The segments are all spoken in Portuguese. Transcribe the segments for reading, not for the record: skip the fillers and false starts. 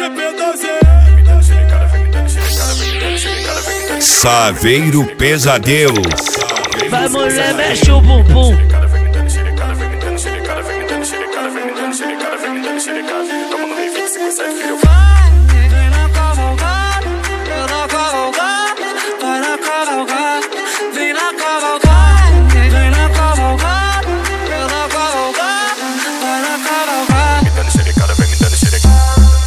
Saveiro Pesadelo. Vai, mulher, mexe o bumbum. Vem na cavalgada, vai na cavalgada, vai na cavalgada, vem na cavalgada, vem na cavalgada, vai na cavalgada, vai na cavalgada. Me dando xerecada, vem me dando xerecada.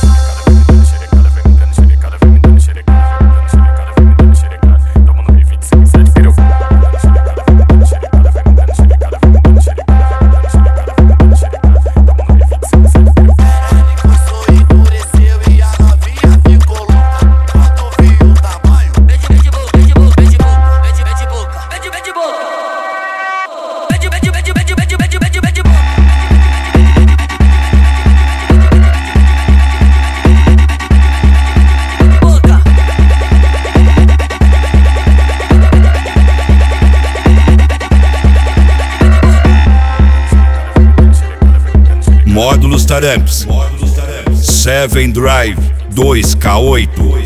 Módulos Taramps 7 Drive 2K8.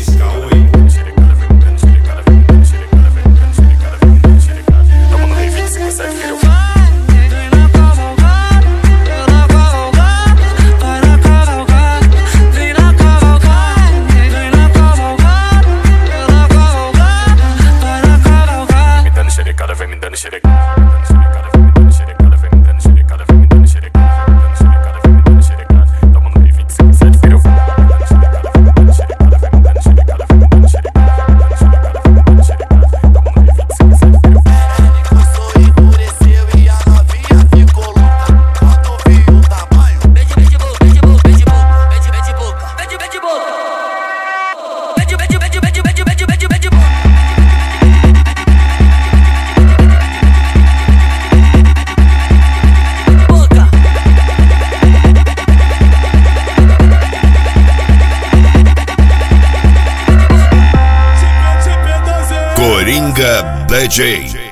Coringa DJ.